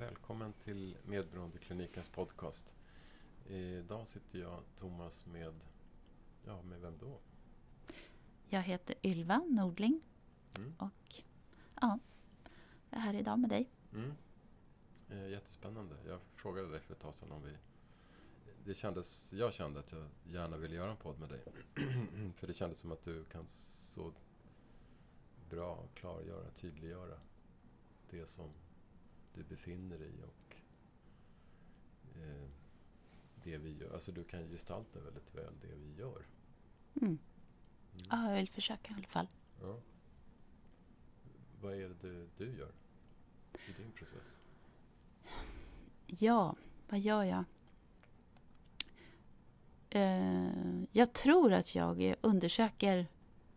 Välkommen till Medberoendeklinikens podcast. Idag sitter jag, Thomas, med vem då? Jag heter Ylva Nordling och jag är här idag med dig. Jättespännande. Jag frågade dig för ett tag sedan om jag kände att jag gärna ville göra en podd med dig. För det kändes som att du kan så bra klargöra, tydliggöra det som du befinner dig i och det vi gör. Alltså du kan gestalta väldigt väl det vi gör. Ja, jag vill försöka i alla fall. Ja. Vad är det du gör i din process? Ja, vad gör jag? Jag tror att jag undersöker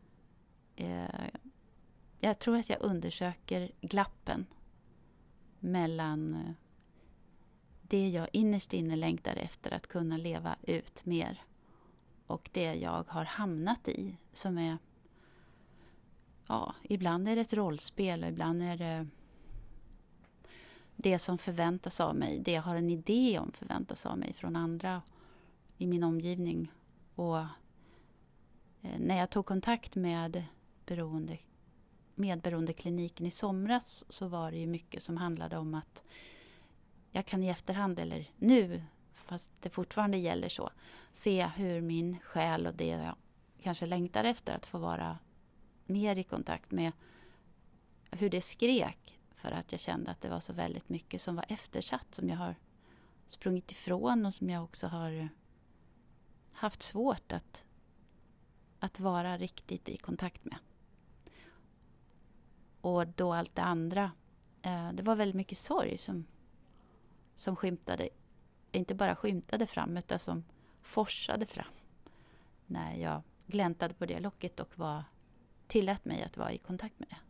glappen mellan det jag innerst inne längtar efter att kunna leva ut mer och det jag har hamnat i, som är ibland är det ett rollspel och ibland är det som förväntas av mig, det jag har en idé om förväntas av mig från andra i min omgivning. Och när jag tog kontakt med medberoendekliniken i somras så var det ju mycket som handlade om att jag kan i efterhand, eller nu, fast det fortfarande gäller så, se hur min själ och det jag kanske längtar efter att få vara mer i kontakt med, hur det skrek, för att jag kände att det var så väldigt mycket som var eftersatt, som jag har sprungit ifrån och som jag också har haft svårt att vara riktigt i kontakt med. Och då allt det andra, det var väldigt mycket sorg som skymtade, inte bara skymtade fram utan som forsade fram när jag gläntade på det locket och tillät mig att vara i kontakt med det.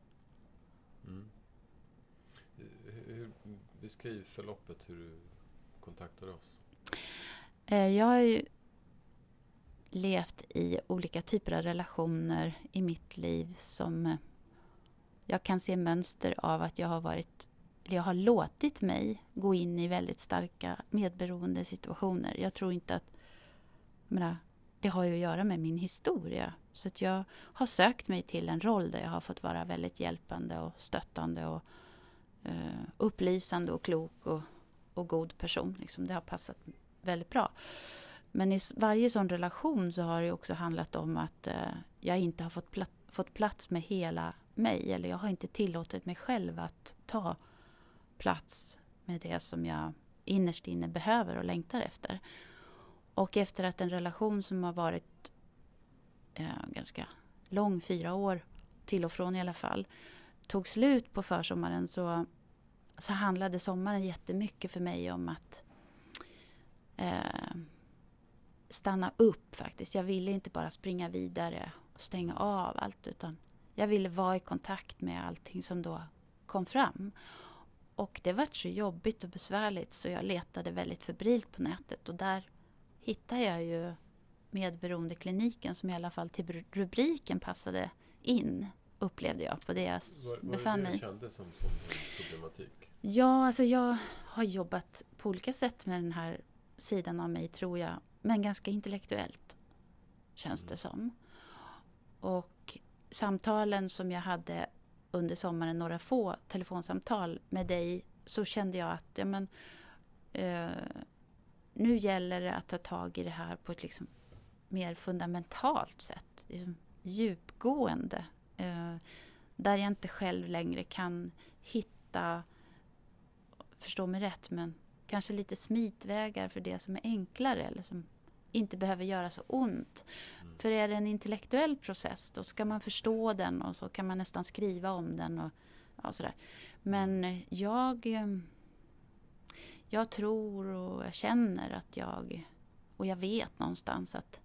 Beskriv förloppet hur du kontaktade oss. Jag har ju levt i olika typer av relationer i mitt liv som jag kan se mönster av att jag har låtit mig gå in i väldigt starka medberoende situationer. Jag tror inte att det har ju att göra med min historia. Så att jag har sökt mig till en roll där jag har fått vara väldigt hjälpande och stöttande och upplysande och klok och god person. Liksom. Det har passat väldigt bra. Men i varje sån relation så har det också handlat om att jag inte har fått plats med hela mig. Eller jag har inte tillåtit mig själv att ta plats med det som jag innerst inne behöver och längtar efter. Och efter att en relation som har varit ganska lång, 4 år, till och från i alla fall, tog slut på försommaren så handlade sommaren jättemycket för mig om att stanna upp faktiskt. Jag ville inte bara springa vidare och stänga av allt, utan jag ville vara i kontakt med allting som då kom fram. Och det var så jobbigt och besvärligt så jag letade väldigt febrilt på nätet och där hittade jag ju medberoendekliniken som i alla fall till rubriken passade in, upplevde jag på det jag befann mig. Vad kände som problematik? Ja, alltså jag har jobbat på olika sätt med den här sidan av mig, tror jag, men ganska intellektuellt känns det som. Och samtalen som jag hade under sommaren, några få telefonsamtal med dig, så kände jag att nu gäller det att ta tag i det här på ett liksom mer fundamentalt sätt, liksom djupgående, där jag inte själv längre kan hitta, förstå mig rätt, men kanske lite smitvägar för det som är enklare eller som inte behöver göra så ont. För är det en intellektuell process, då ska man förstå den och så kan man nästan skriva om den och sådär. Men jag tror och jag känner att jag vet någonstans att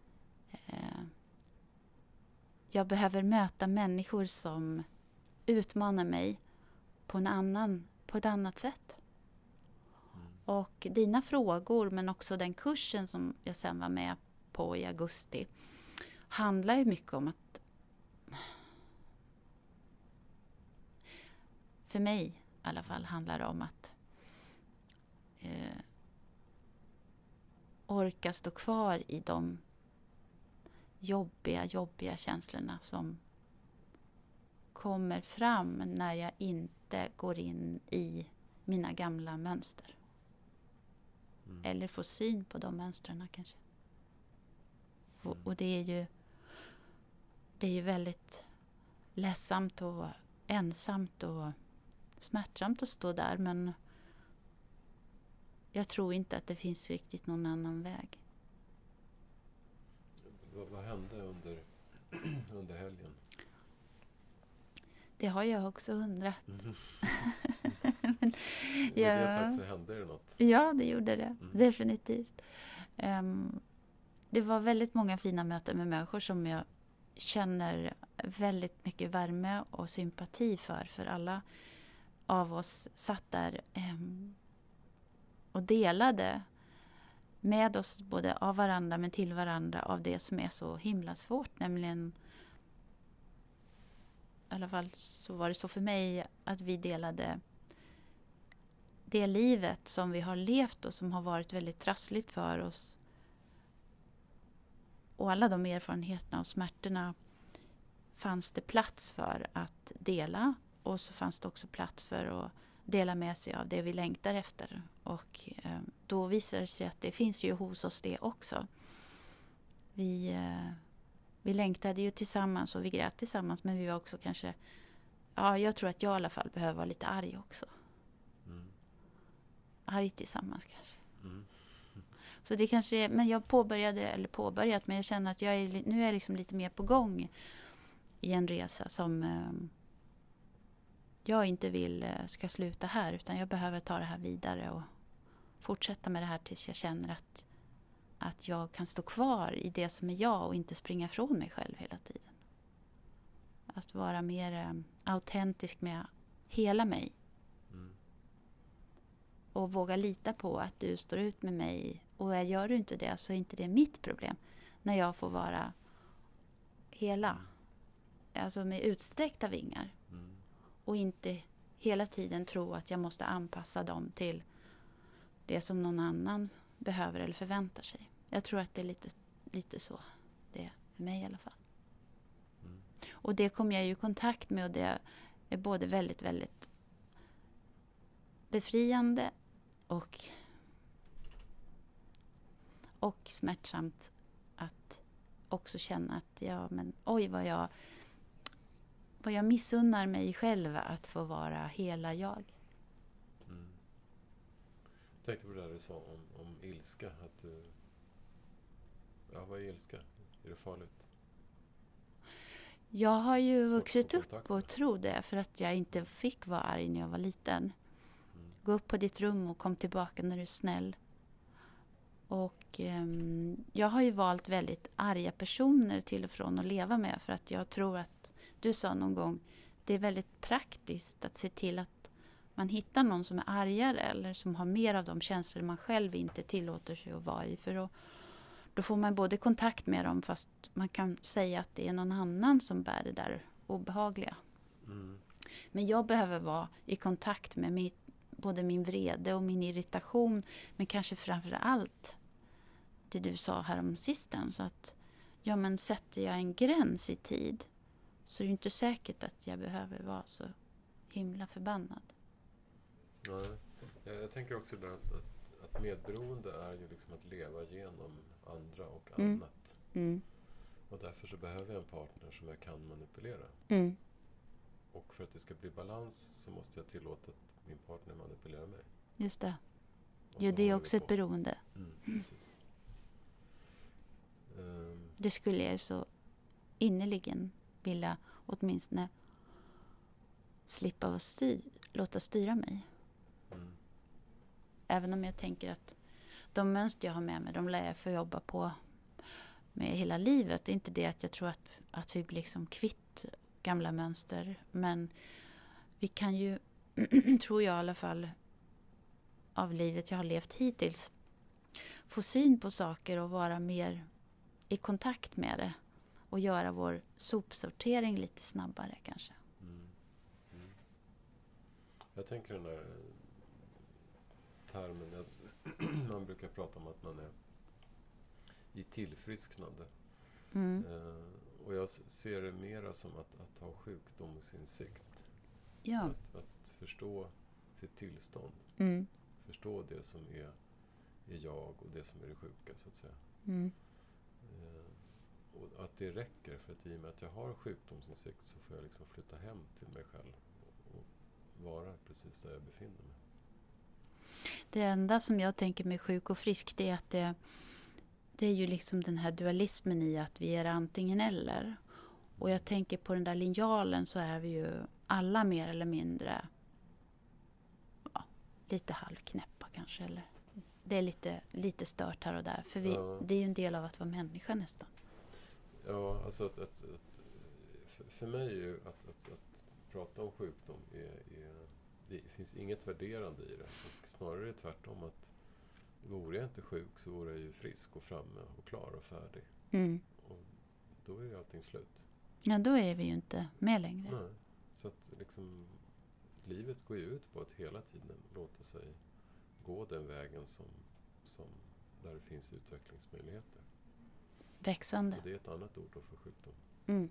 jag behöver möta människor som utmanar mig på ett annat sätt. Och dina frågor, men också den kursen som jag sen var med på i augusti, handlar ju mycket om att, för mig i alla fall, handlar det om att orka stå kvar i de jobbiga känslorna som kommer fram när jag inte går in i mina gamla mönster. Eller får syn på de mönstren kanske. Och det är ju väldigt ledsamt och ensamt och smärtsamt att stå där, men jag tror inte att det finns riktigt någon annan väg. Vad hände under helgen? Det har jag också undrat. Med det sagt så hände det något. Ja, det gjorde det. Definitivt. Det var väldigt många fina möten med människor som jag känner väldigt mycket värme och sympati för alla av oss satt där och delade med oss både av varandra men till varandra av det som är så himla svårt, nämligen i alla fall så var det så för mig att vi delade det livet som vi har levt och som har varit väldigt trassligt för oss. Och alla de erfarenheterna och smärtorna fanns det plats för att dela. Och så fanns det också plats för att dela med sig av det vi längtar efter. Och då visar det sig att det finns ju hos oss det också. Vi längtade ju tillsammans och vi grät tillsammans, men vi var också kanske... Ja, jag tror att jag i alla fall behöver vara lite arg också. Arg tillsammans kanske. Så det kanske är, men jag påbörjat, men jag känner att nu är jag liksom lite mer på gång i en resa som jag inte vill ska sluta här, utan jag behöver ta det här vidare och fortsätta med det här tills jag känner att jag kan stå kvar i det som är jag och inte springa ifrån mig själv hela tiden. Att vara mer autentisk med hela mig. Och våga lita på att du står ut med mig. Och gör du inte det så är inte det mitt problem. När jag får vara hela. Alltså med utsträckta vingar. Och inte hela tiden tro att jag måste anpassa dem till det som någon annan behöver eller förväntar sig. Jag tror att det är lite så. Det är för mig i alla fall. Och det kom jag ju i kontakt med, och det är både väldigt, väldigt befriande och smärtsamt att också känna att vad jag missunnar mig själv att få vara hela jag. Jag tänkte på det där du sa om ilska. Vad är ilska? Är det farligt? Jag har ju vuxit upp och tro det, för att jag inte fick vara arg när jag var liten. Gå upp på ditt rum och kom tillbaka när du är snäll. Och jag har ju valt väldigt arga personer till och från att leva med, för att jag tror att du sa någon gång, det är väldigt praktiskt att se till att man hittar någon som är argare eller som har mer av de känslor man själv inte tillåter sig att vara i, för då får man både kontakt med dem, fast man kan säga att det är någon annan som bär det där obehagliga. Men jag behöver vara i kontakt med både min vrede och min irritation, men kanske framför allt det du sa här om sisten, så att sätter jag en gräns i tid så är det inte säkert att jag behöver vara så himla förbannad. Ja, jag tänker också där att medberoende är ju liksom att leva genom andra och annat. Och därför så behöver jag en partner som jag kan manipulera. Och för att det ska bli balans så måste jag tillåta att min partner manipulerar mig. Just det. Jo, det är också ett beroende. Precis. Det skulle jag så innerligen vilja åtminstone slippa att låta styra mig. Även om jag tänker att de mönster jag har med mig, de lär jag få jobba på med hela livet. Det är inte det att jag tror att vi blir liksom kvitt gamla mönster. Men vi kan ju, tror jag i alla fall, av livet jag har levt hittills, få syn på saker och vara mer i kontakt med det. Och göra vår sopsortering lite snabbare kanske. Jag tänker den där termen, man brukar prata om att man är i tillfrisknande. Mm. Och jag ser det mera som att ha sjukdomsinsikt. Ja. Att förstå sitt tillstånd. Mm. Förstå det som är jag och det som är det sjuka, så att säga. Mm. Och att det räcker, för att i och med att jag har sjukdomsinsikt så får jag liksom flytta hem till mig själv och vara precis där jag befinner mig. Det enda som jag tänker med sjuk och frisk, det är att det är ju liksom den här dualismen i att vi är antingen eller. Och jag tänker på den där linjalen, så är vi ju alla mer eller mindre lite halvknäppa kanske. Eller det är lite stört här och där. För det är ju en del av att vara människa nästan. Ja, alltså för mig är ju att prata om sjukdom det finns inget värderande i det. Och snarare tvärtom, att vore jag inte sjuk så vore jag ju frisk och framme och klar och färdig. Mm. Och då är ju allting slut. Ja, då är vi ju inte med längre. Nej. Så att liksom livet går ju ut på att hela tiden låta sig gå den vägen som där det finns utvecklingsmöjligheter. Växande. Och det är ett annat ord då för sjukdom. Mm.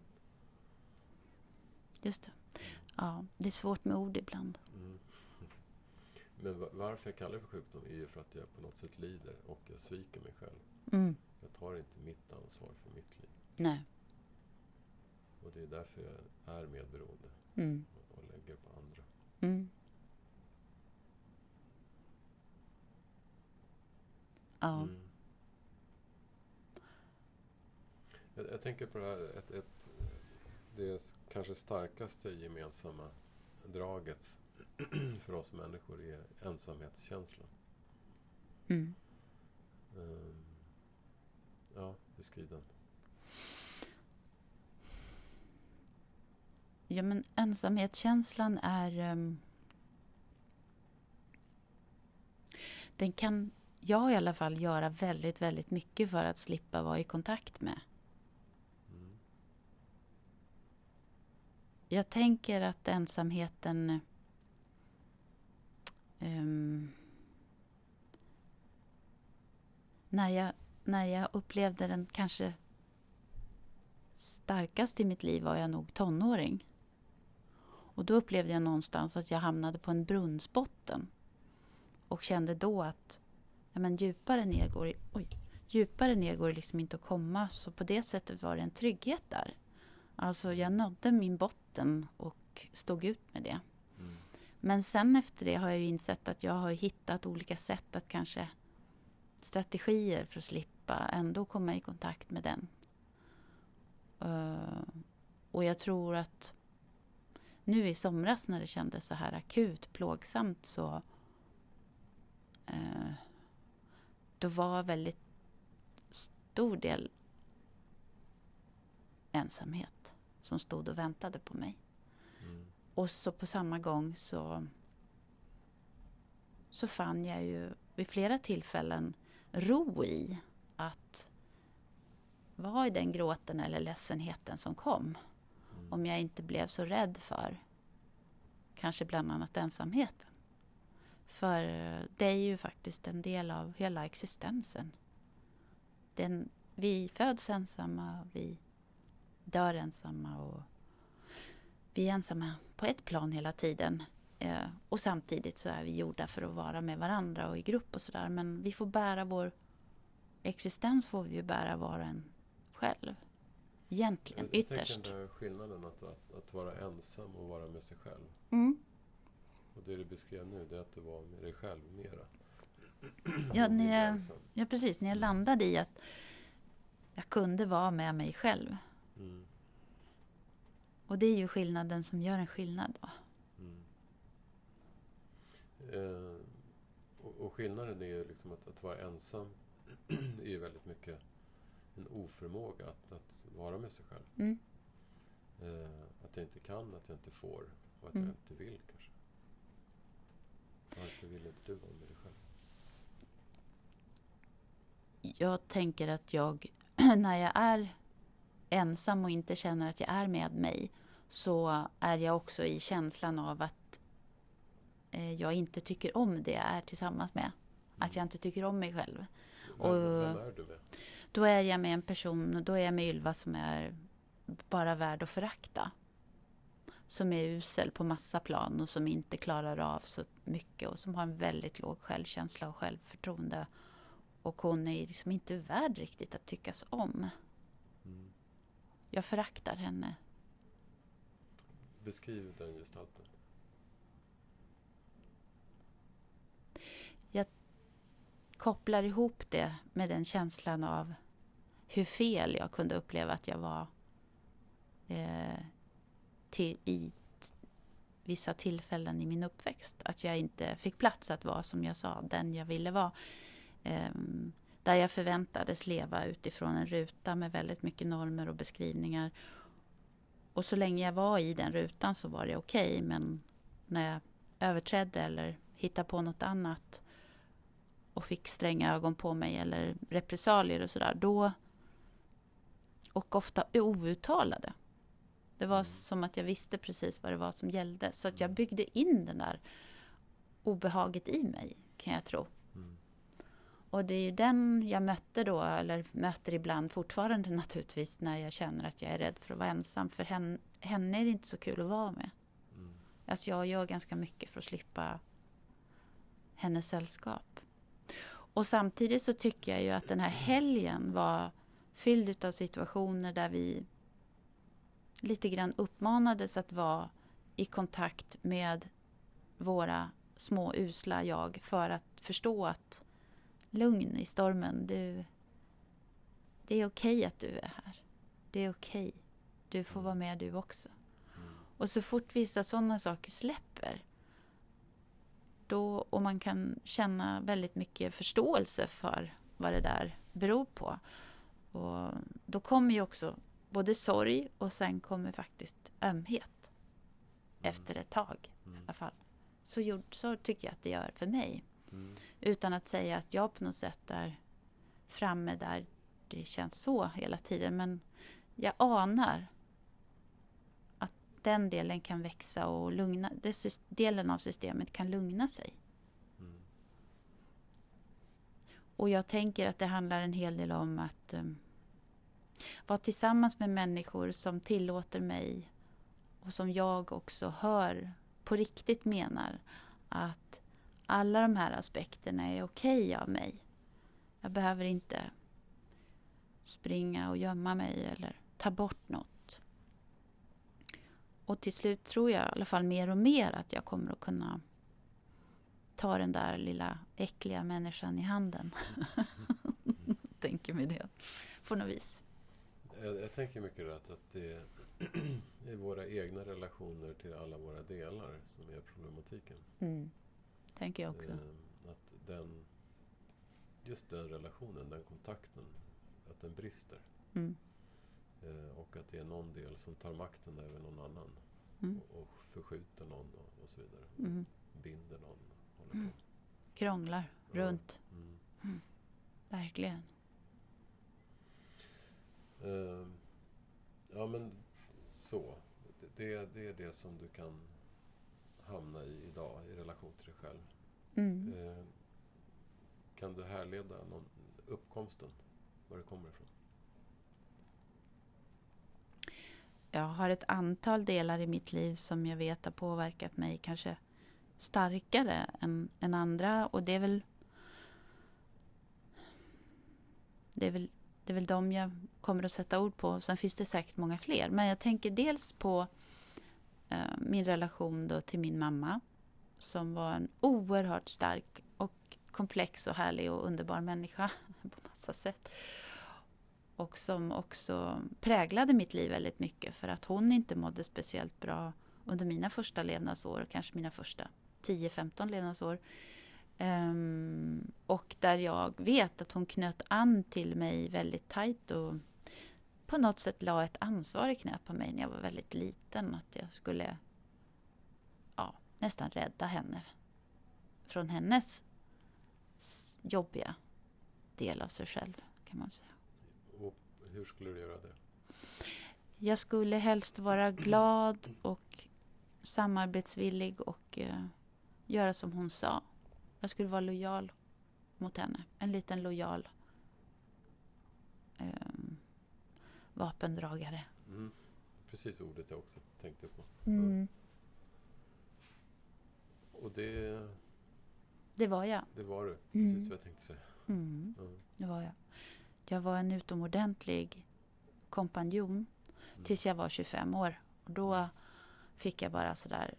Just det. Ja, det är svårt med ord ibland. Mm. Men varför jag kallar det för sjukdom är ju för att jag på något sätt lider och jag sviker mig själv. Mm. Jag tar inte mitt ansvar för mitt liv. Nej. Och det är därför jag är medberoende och lägger på andra. Mm. Ja. Mm. Jag tänker på det här, det kanske starkaste gemensamma draget för oss människor är ensamhetskänslan. Mm. Ja, beskriv den. Ja, men ensamhetskänslan är... den kan jag i alla fall göra väldigt, väldigt mycket för att slippa vara i kontakt med. Mm. Jag tänker att ensamheten... när jag upplevde den kanske starkast i mitt liv var jag nog tonåring. Och då upplevde jag någonstans att jag hamnade på en brunnsbotten. Och kände då att djupare ner går det liksom inte att komma. Så på det sättet var det en trygghet där. Alltså jag nådde min botten och stod ut med det. Mm. Men sen efter det har jag ju insett att jag har hittat olika sätt att kanske strategier för att slippa ändå komma i kontakt med den. Och jag tror att nu i somras när det kändes så här akut plågsamt så då var väldigt stor del ensamhet som stod och väntade på mig. Mm. Och så på samma gång så fann jag ju vid flera tillfällen ro i att vara i den gråten eller ledsenheten som kom. Mm. Om jag inte blev så rädd för kanske bland annat ensamheten. För det är ju faktiskt en del av hela existensen. Vi föds ensamma, vi dör ensamma och vi är ensamma på ett plan hela tiden. Och samtidigt så är vi gjorda för att vara med varandra och i grupp och sådär. Men vi får bära vår existens, får vi ju bära var och en själv. Egentligen, jag ytterst. Jag tänker den skillnaden att vara ensam och vara med sig själv. Mm. Och det du beskrev nu, det är att du var med dig själv mera. Ja, precis. När jag landade i att jag kunde vara med mig själv. Mm. Och det är ju skillnaden som gör en skillnad då. Mm. Och skillnaden är ju liksom att vara ensam är ju väldigt mycket en oförmåga att vara med sig själv. Mm. Att jag inte kan, att jag inte får och att jag inte vill kanske. Varför vill inte du vara med dig själv? Jag tänker att när jag är ensam och inte känner att jag är med mig, så är jag också i känslan av att jag inte tycker om det jag är tillsammans med. Att jag inte tycker om mig själv. Vem är du med? Då är jag med en person, och då är jag med Ylva som är bara värd att förakta. Som är usel på massa plan och som inte klarar av så mycket och som har en väldigt låg självkänsla och självförtroende. Och hon är liksom inte värd riktigt att tyckas om. Mm. Jag föraktar henne. Beskriv den gestalten. Jag kopplar ihop det med den känslan av hur fel jag kunde uppleva att jag var i vissa tillfällen i min uppväxt. Att jag inte fick plats att vara, som jag sa, den jag ville vara. Där jag förväntades leva utifrån en ruta med väldigt mycket normer och beskrivningar. Och så länge jag var i den rutan så var det okej. Men när jag överträdde eller hittade på något annat och fick stränga ögon på mig eller repressalier och sådär, då, och ofta outtalade. Det var som att jag visste precis vad det var som gällde. Så att jag byggde in den där obehaget i mig, kan jag tro. Mm. Och det är ju den jag mötte då, eller möter ibland fortfarande naturligtvis, när jag känner att jag är rädd för att vara ensam. För henne är det inte så kul att vara med. Mm. Alltså jag gör ganska mycket för att slippa hennes sällskap. Och samtidigt så tycker jag ju att den här helgen var fylld av situationer där vi lite grann uppmanades att vara i kontakt med våra små usla jag, för att förstå att lugn i stormen, det är okej att du är här. Det är okej. Du får vara med du också. Och så fort vissa sådana saker släpper, då, och man kan känna väldigt mycket förståelse för vad det där beror på. Och då kommer ju också både sorg och sen kommer faktiskt ömhet efter ett tag i alla fall. Så tycker jag att det gör för mig. Utan att säga att jag på något sätt är framme där det känns så hela tiden. Men jag anar att den delen kan växa och lugna. Delen av systemet kan lugna sig. Och jag tänker att det handlar en hel del om att vara tillsammans med människor som tillåter mig, och som jag också hör på riktigt menar att alla de här aspekterna är okej av mig. Jag behöver inte springa och gömma mig eller ta bort något. Och till slut tror jag i alla fall mer och mer att jag kommer att kunna ta den där lilla äckliga människan i handen. Tänker mig det på något vis. Jag tänker mycket att det är våra egna relationer till alla våra delar som är problematiken. Tänker jag också. Att just den relationen, den kontakten, att den brister. Och att det är någon del som tar makten över någon annan. Och förskjuter någon och så vidare. Binder någon. Håller på. Krånglar runt. Verkligen. Ja, men så. Det är det som du kan hamna i idag i relation till dig själv. Kan du härleda uppkomsten, var det kommer ifrån? Jag har ett antal delar i mitt liv som jag vet har påverkat mig kanske starkare än andra. Och det är väl de jag kommer att sätta ord på. Sen finns det säkert många fler. Men jag tänker dels på min relation då till min mamma. Som var en oerhört stark och komplex och härlig och underbar människa på massa sätt. Och som också präglade mitt liv väldigt mycket. För att hon inte mådde speciellt bra under mina första levnadsår. Kanske mina första 10-15 levnadsår. Och där jag vet att hon knöt an till mig väldigt tajt. Och på något sätt la ett ansvar i knät på mig när jag var väldigt liten. Att jag skulle nästan rädda henne från hennes jobbiga del av sig själv, kan man säga. Och hur skulle du göra det? Jag skulle helst vara glad och samarbetsvillig och göra som hon sa. Jag skulle vara lojal mot henne. En liten lojal vapendragare. Precis ordet jag också tänkte på. Mm. Ja. Och det var jag. Det var du. Precis vad jag tänkte säga. Det var jag. Jag var en utomordentlig kompanjon tills jag var 25 år. Och då fick jag bara sådär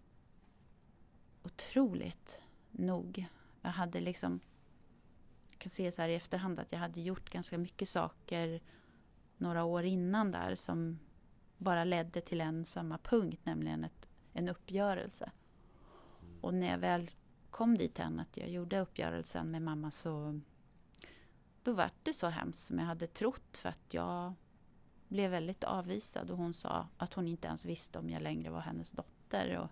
otroligt nog. Jag hade liksom, jag kan se så här i efterhand att jag hade gjort ganska mycket saker några år innan där som bara ledde till en samma punkt, nämligen en uppgörelse. Och när jag väl kom dit än att jag gjorde uppgörelsen med mamma, så då var det så hemskt som jag hade trott, för att jag blev väldigt avvisad och hon sa att hon inte ens visste om jag längre var hennes dotter. Och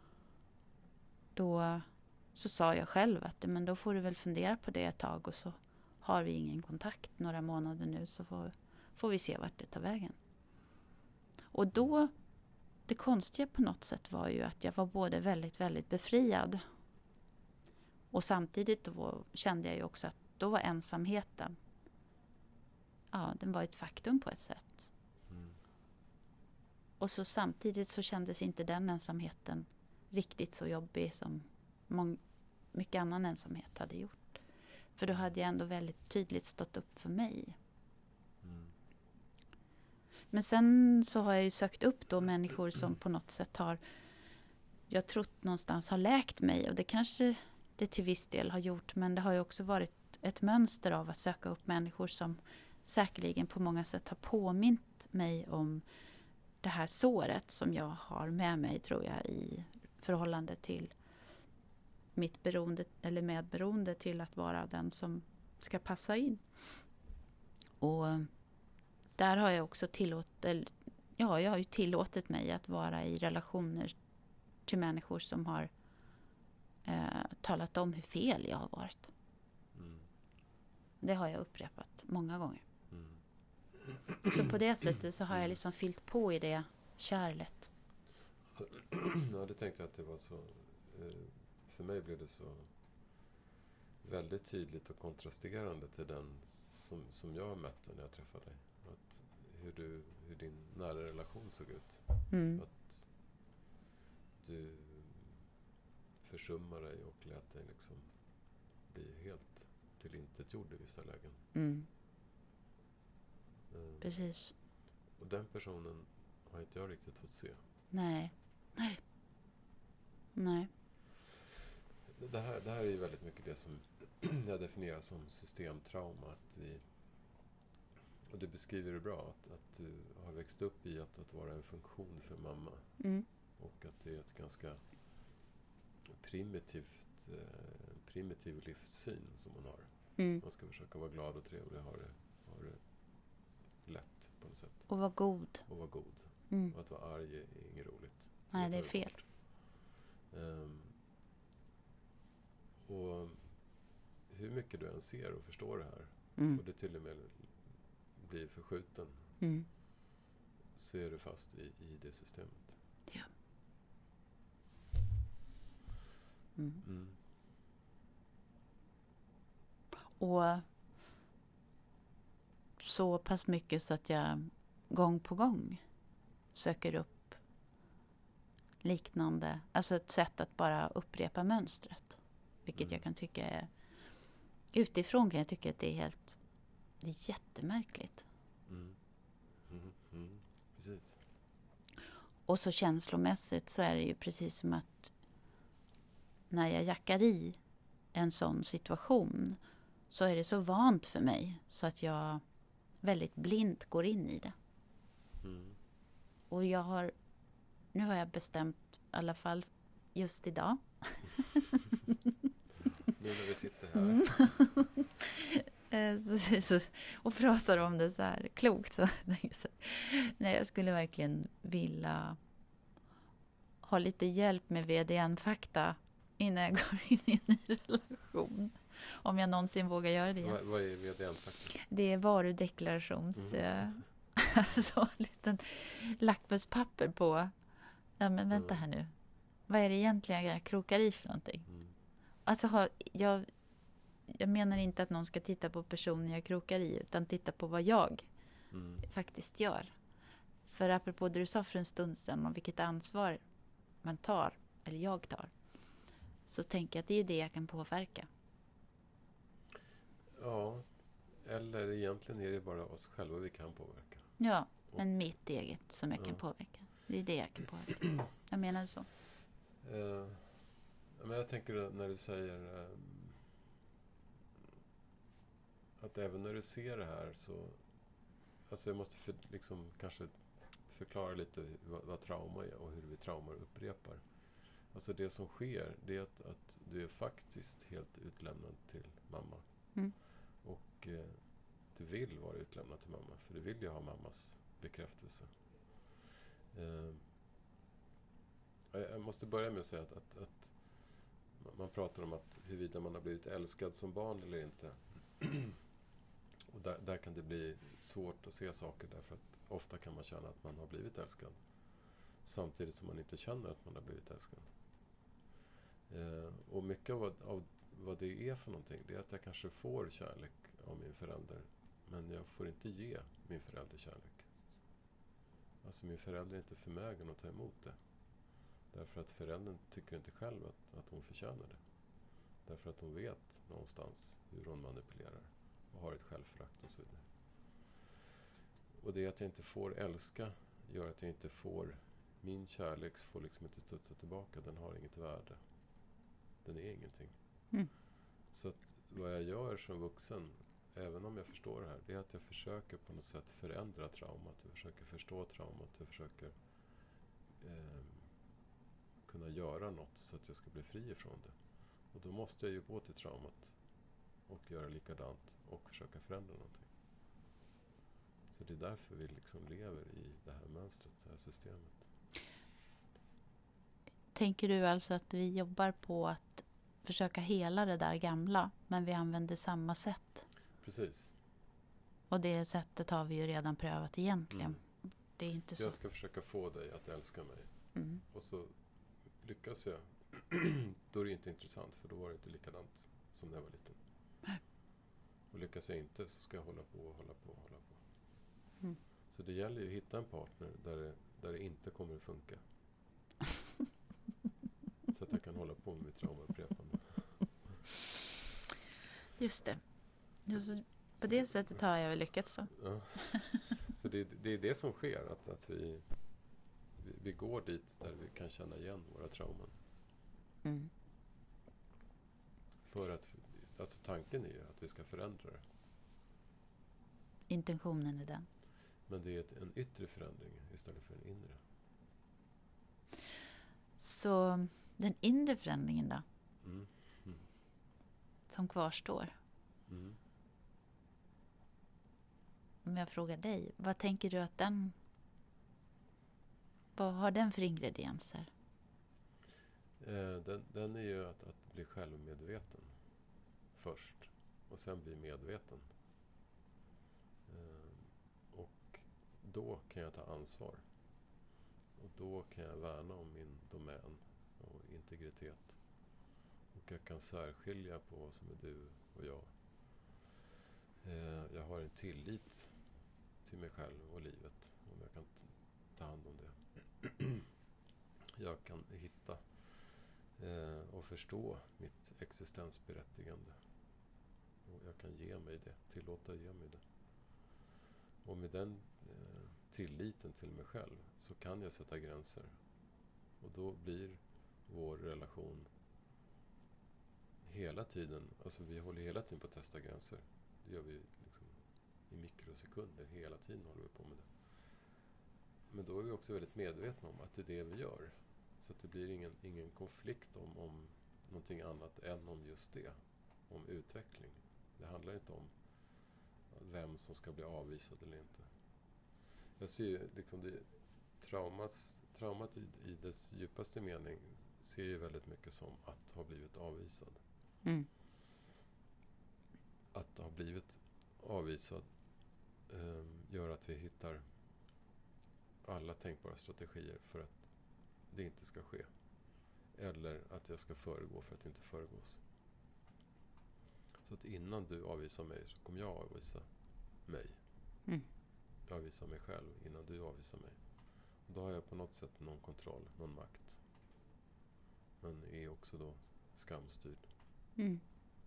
då så sa jag själv att men då får du väl fundera på det ett tag, och så har vi ingen kontakt några månader nu, så får vi se vart det tar vägen. Och då, det konstiga på något sätt var ju att jag var både väldigt, väldigt befriad, och samtidigt då kände jag ju också att då var ensamheten, ja, den var ett faktum på ett sätt. Och så samtidigt så kändes inte den ensamheten riktigt så jobbig som mycket annan ensamhet hade gjort. För då hade jag ändå väldigt tydligt stått upp för mig. Men sen så har jag ju sökt upp då människor som på något sätt jag trott någonstans har läkt mig. Och det kanske det till viss del har gjort. Men det har ju också varit ett mönster av att söka upp människor som säkerligen på många sätt har påmint mig om det här såret som jag har med mig, tror jag, i förhållande till mitt beroende eller medberoende till att vara den som ska passa in. Och där har jag också jag har ju tillåtit mig att vara i relationer till människor som har talat om hur fel jag har varit. Det har jag upprepat många gånger. Så på det sättet så har jag liksom fyllt på i det kärlet. Ja, det tänkte jag att det var så. För mig blev det så väldigt tydligt och kontrasterande till den som jag mötte när jag träffade dig. Att hur din nära relation såg ut. Att du försummar dig och lät dig liksom bli helt tillintetgjord i vissa lägen. Precis. Och den personen har inte jag riktigt fått se. Nej. Det här är ju väldigt mycket det som jag definierar som systemtrauma. Och du beskriver det bra, att du har växt upp i att vara en funktion för mamma. Och att det är ett ganska primitiv livssyn som man har. Man ska försöka vara glad och trevlig, ha det lätt på något sätt. Och vara god. Och att vara arg är inget roligt. Nej, det är fel. Och hur mycket du än ser och förstår det här, och det till och med blir förskjuten, så är du fast i det systemet. Ja. Och så pass mycket så att jag gång på gång söker upp liknande, alltså ett sätt att bara upprepa mönstret. Vilket jag kan tycka är, utifrån kan jag tycka att det är jättemärkligt. Precis. Och så känslomässigt så är det ju precis som att när jag jackar i en sån situation så är det så vant för mig så att jag väldigt blint går in i det. Och nu har jag bestämt, i alla fall just idag. Nu när vi sitter här. Och pratar om det så här klokt. Så nej, jag skulle verkligen vilja ha lite hjälp med VDN-fakta innan jag går in i en ny relation. Om jag någonsin vågar göra det. Vad är VDN-fakta? Det är varudeklarations... så en liten lackmuspapper på... Ja, men vänta här nu. Vad är det egentligen jag krokar i för någonting? Alltså, jag menar inte att någon ska titta på personen jag krokar i, utan titta på vad jag faktiskt gör. För apropå det du sa för en stund sedan om vilket ansvar man tar, eller jag tar, så tänker jag att det är ju det jag kan påverka. Ja, eller egentligen är det bara oss själva vi kan påverka. Ja, men mitt eget som jag kan påverka. Det är det jag kan påverka. Jag menar så. Men jag tänker när du säger att även när du ser det här så... Alltså jag måste kanske förklara lite vad trauma är och hur vi traumor upprepar. Alltså det som sker, det är att du är faktiskt helt utlämnad till mamma. Och du vill vara utlämnad till mamma, för du vill ju ha mammas bekräftelse. Jag måste börja med att säga att man pratar om att huruvida man har blivit älskad som barn eller inte. Och där kan det bli svårt att se saker, därför att ofta kan man känna att man har blivit älskad samtidigt som man inte känner att man har blivit älskad. Och mycket av vad det är för någonting, det är att jag kanske får kärlek av min förälder, men jag får inte ge min förälder kärlek. Alltså min förälder är inte förmögen att ta emot det. Därför att föräldern tycker inte själv att hon förtjänar det. Därför att hon vet någonstans hur hon manipulerar och har ett självförakt och så vidare. Och det att jag inte får älska gör att jag inte får... Min kärlek får liksom inte studsa tillbaka. Den har inget värde. Den är ingenting. Så att vad jag gör som vuxen, även om jag förstår det här, det är att jag försöker på något sätt förändra traumat. Jag försöker förstå traumat. Jag försöker kunna göra något så att jag ska bli fri ifrån det. Och då måste jag ju gå till traumat och göra likadant och försöka förändra någonting. Så det är därför vi liksom lever i det här mönstret, det här systemet. Tänker du alltså att vi jobbar på att försöka hela det där gamla, men vi använder samma sätt? Precis. Och det sättet har vi ju redan prövat egentligen. Det är inte så. Jag ska försöka få dig att älska mig. Och så lyckas jag. Då är det inte intressant, för då var det inte likadant som när jag var liten. Och lyckas jag inte så ska jag hålla på. Så det gäller ju att hitta en partner där det inte kommer att funka. Så att jag kan hålla på med mitt traumaupprepande. Just det. På det sättet har jag väl lyckats så. Ja. Så det är det som sker, att vi går dit där vi kan känna igen våra trauman. För att, alltså tanken är ju att vi ska förändra det. Intentionen är den. Men det är en yttre förändring istället för en inre. Så den inre förändringen då? Som kvarstår. Om jag frågar dig, vad tänker du att vad har den för ingredienser? Den är ju att bli självmedveten först och sen bli medveten. Och då kan jag ta ansvar. Och då kan jag värna om min domän och integritet. Och jag kan särskilja på vad som är du och jag. Jag har en tillit till mig själv och livet, om jag kan ta hand om det. Jag kan hitta och förstå mitt existensberättigande. Och jag kan ge mig det, tillåta ge mig det. Och med den tilliten till mig själv så kan jag sätta gränser. Och då blir vår relation hela tiden, alltså vi håller hela tiden på att testa gränser. Det gör vi liksom i mikrosekunder, hela tiden håller vi på med det. Men då är vi också väldigt medvetna om att det är det vi gör. Så att det blir ingen konflikt om någonting annat än om just det. Om utveckling. Det handlar inte om vem som ska bli avvisad eller inte. Jag ser ju liksom traumat i dess djupaste mening ser ju väldigt mycket som att ha blivit avvisad. Att ha blivit avvisad gör att vi hittar alla tänkbara strategier för att det inte ska ske. Eller att jag ska föregå för att inte föregås. Så att innan du avvisar mig så kommer jag avvisa mig. avvisa mig själv innan du avvisar mig. Och då har jag på något sätt någon kontroll, någon makt. Men är också då skamstyrd. Mm.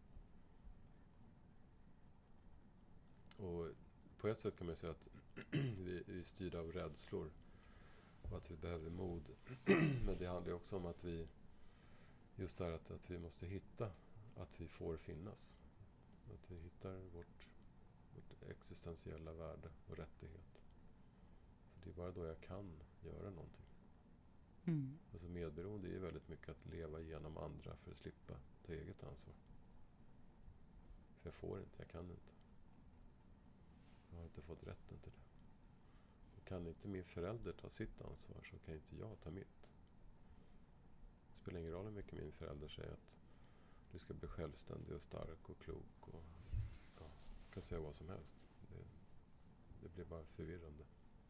Och på ett sätt kan man säga att vi är styrda av rädslor och att vi behöver mod. Men det handlar också om att vi just där att vi måste hitta att vi får finnas. Att vi hittar vårt existentiella värde och rättighet. För det är bara då jag kan göra någonting. Mm. Alltså medberoende är ju väldigt mycket att leva genom andra för att slippa ta eget ansvar. För jag får inte, jag kan inte. Jag har inte fått rätten till det. Och kan inte min förälder ta sitt ansvar så kan inte jag ta mitt. Det spelar ingen roll hur mycket min förälder säger att du ska bli självständig och stark och klok och kan säga vad som helst. Det blir bara förvirrande.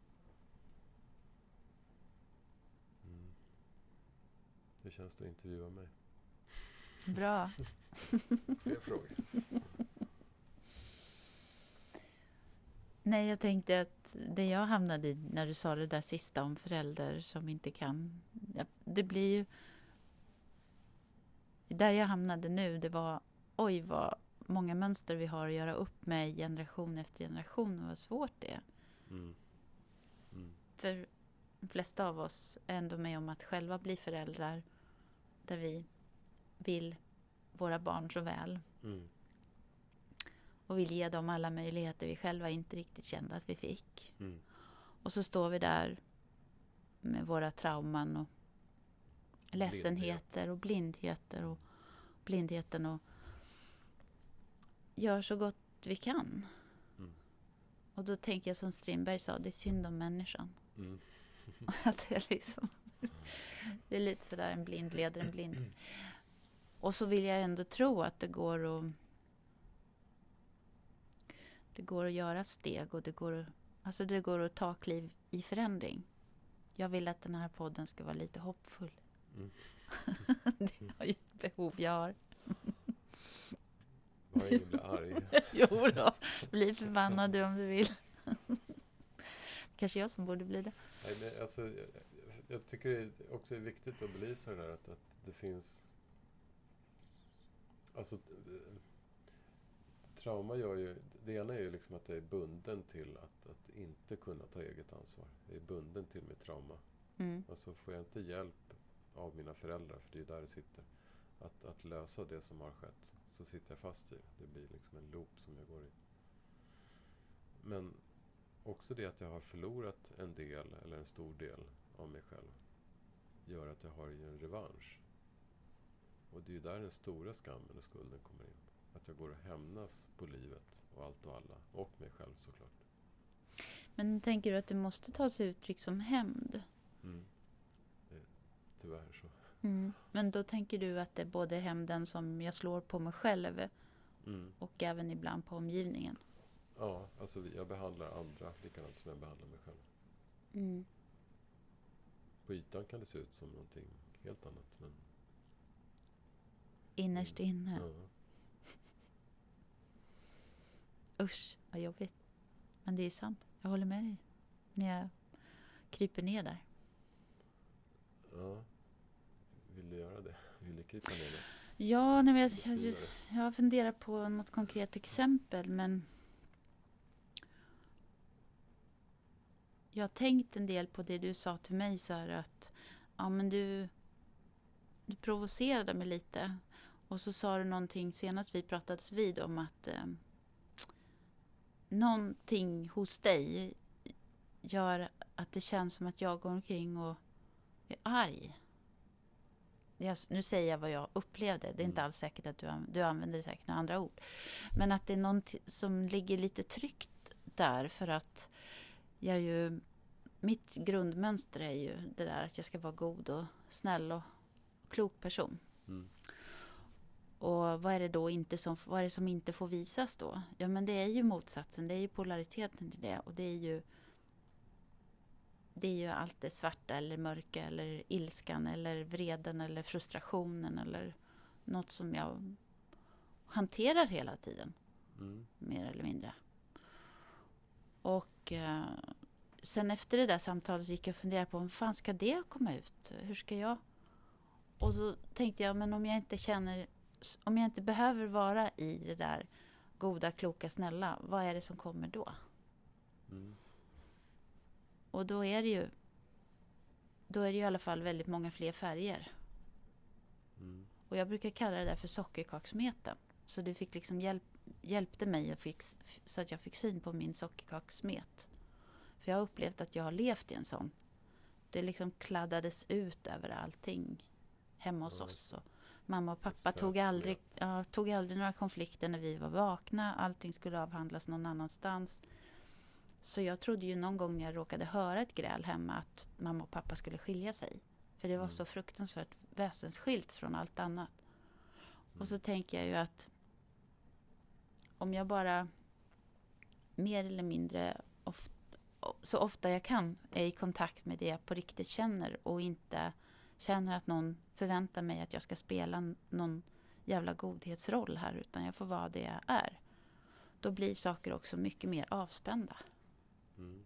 Hur känns det att intervjua mig? Bra. Fler frågor? Nej, jag tänkte att det jag hamnade i när du sa det där sista om föräldrar som inte kan. Det blir ju. Där jag hamnade nu, det var oj vad många mönster vi har att göra upp med generation efter generation och vad svårt det är. Mm. För de flesta av oss är ändå med om att själva bli föräldrar där vi vill våra barn så väl. Mm. Och vill ge dem alla möjligheter vi själva inte riktigt kände att vi fick. Mm. Och så står vi där med våra trauman och ledsenheter och blindheten och gör så gott vi kan. Mm. Och då tänker jag som Strindberg sa, det är synd om människan. Mm. Att det är liksom det är lite sådär en blind leder en blind. Och så vill jag ändå tro att det går att göra steg och det går att ta kliv i förändring. Jag vill att den här podden ska vara lite hoppfull. Mm. Det är ju ett behov jag har. Bara ingen blir arg. Jo då, bli förbannad om du vill. Kanske jag som borde bli det. Nej, men alltså, jag tycker det också är viktigt att belysa det där att det finns. Alltså trauma gör ju. Det ena är ju liksom att jag är bunden till att inte kunna ta eget ansvar. Jag är bunden till mitt trauma. Mm. Alltså får jag inte hjälp av mina föräldrar, för det är där det sitter, att lösa det som har skett, så sitter jag fast i det. Det blir liksom en loop som jag går i. Men också det att jag har förlorat en del eller en stor del av mig själv gör att jag har ju en revansch. Och det är ju där den stora skammen och skulden kommer in. Att jag går och hämnas på livet och allt och alla. Och mig själv såklart. Men tänker du att det måste ta sig uttryck som hämnd? Mm. Tyvärr så. Mm. Men då tänker du att det är både hämnden som jag slår på mig själv och även ibland på omgivningen? Ja, alltså jag behandlar andra likadant som jag behandlar mig själv. Mm. På ytan kan det se ut som någonting helt annat. Men Innerst inne. ja. Usch, vad jobbigt. Men det är sant. Jag håller med dig. När jag kryper ner där. Ja. Vill du göra det? Vill du krypa ner det? Ja, nej, jag funderar på något konkret exempel. Men jag har tänkt en del på det du sa till mig. Så här att ja, men du provocerade mig lite. Och så sa du någonting senast vi pratades vid om att någonting hos dig gör att det känns som att jag går omkring och är arg. Nu säger jag vad jag upplevde. Det är inte alls säkert att du använder säkert några andra ord. Men att det är något som ligger lite tryggt där. För att mitt grundmönster är ju det där att jag ska vara god och snäll och klok person. Mm. Och vad är det då vad är det som inte får visas då? Ja, men det är ju motsatsen. Det är ju polariteten till det. Och det är ju allt det svarta eller mörka eller ilskan eller vreden eller frustrationen eller något som jag hanterar hela tiden. Mer eller mindre. Och sen efter det där samtalet så gick jag och funderade på hur fan ska det komma ut? Hur ska jag? Och så tänkte jag, men om jag inte behöver vara i det där goda, kloka, snälla, vad är det som kommer då? Mm. Och då är det ju i alla fall väldigt många fler färger. Mm. Och jag brukar kalla det där för sockerkaksmeten. Så du fick liksom hjälpte mig så att jag fick syn på min sockerkaksmet. För jag har upplevt att jag har levt i en sån. Det liksom kladdades ut över allting hemma hos oss. Och mamma och pappa tog aldrig några konflikter när vi var vakna. Allting skulle avhandlas någon annanstans. Så jag trodde ju någon gång när jag råkade höra ett gräl hemma att mamma och pappa skulle skilja sig. För det var så fruktansvärt väsensskilt från allt annat. Och så tänker jag ju att om jag bara mer eller mindre så ofta jag kan är i kontakt med det jag på riktigt känner och inte känner att någon förväntar mig att jag ska spela någon jävla godhetsroll här, utan jag får vara det jag är. Då blir saker också mycket mer avspända. Mm.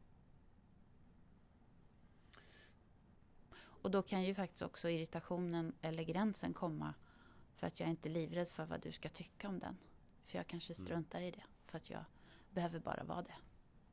Och då kan ju faktiskt också irritationen eller gränsen komma för att jag inte är livrädd för vad du ska tycka om den. För jag kanske struntar i det. För att jag behöver bara vara det.